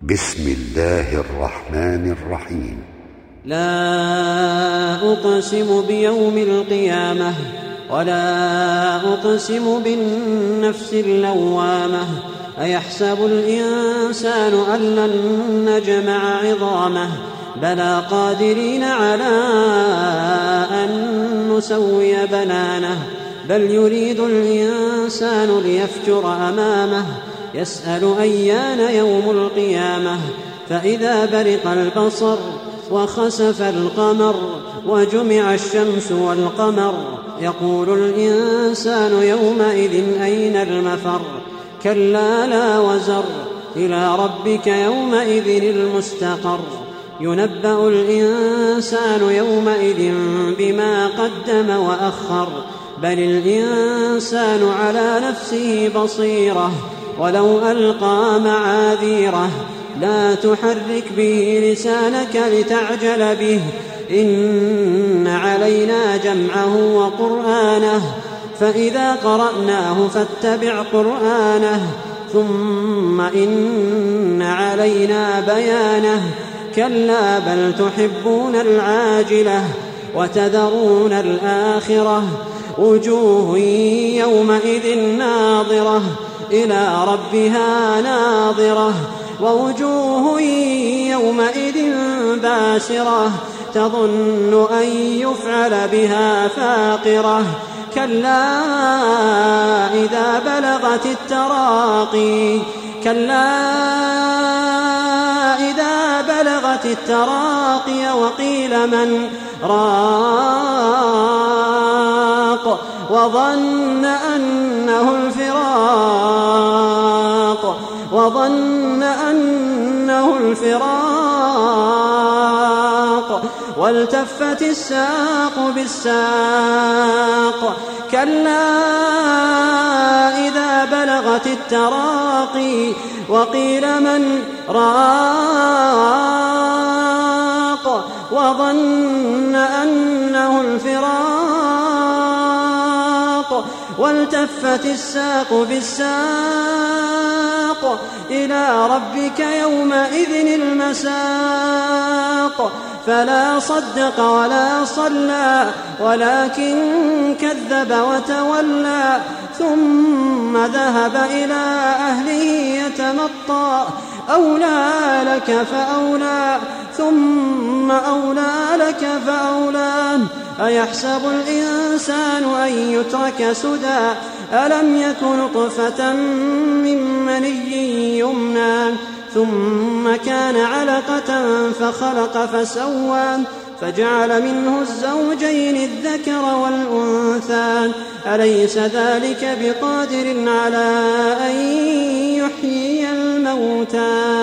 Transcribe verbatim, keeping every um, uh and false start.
بسم الله الرحمن الرحيم. لا أقسم بيوم القيامة ولا أقسم بالنفس اللوامة أيحسب الإنسان أن لن نجمع عظامه بلى قادرين على أن نسوي بنانه بل يريد الإنسان ليفجر أمامه يسأل أيان يوم القيامة فإذا برق البصر وخسف القمر وجمع الشمس والقمر يقول الإنسان يومئذ أين المفر كلا لا وزر إلى ربك يومئذ المستقر ينبأ الإنسان يومئذ بما قدم وأخر بل الإنسان على نفسه بصيرة ولو ألقى معاذيره لا تحرك به لسانك لتعجل به إن علينا جمعه وقرآنه فإذا قرأناه فاتبع قرآنه ثم إن علينا بيانه كلا بل تحبون العاجلة وتذرون الآخرة وجوه يومئذ ناظرة إلى ربها ناظرة ووجوه يومئذ باسرة تظن أن يفعل بها فاقرة كلا إذا بلغت التراقي كلا إذا بلغت التراقي وقيل من راق وظن أنه الفراق وظن أنه الفراق والتفت الساق بالساق كلا إذا بلغت التراقي وقيل من راق وظن أنه الفراق والتفت الساق بالساق إلى ربك يومئذ المساق فلا صدق ولا صلى ولكن كذب وتولى ثم ذهب إلى أهله يتمطى أولى لك فأولى ثم أولى لك فأولى أيحسب الإنسان أن يترك سدى ألم يك نطفة من مني يمنى ثم كان علقة فخلق فسوى فجعل منه الزوجين الذكر والأنثى أليس ذلك بقادر على أن يحيي الموتى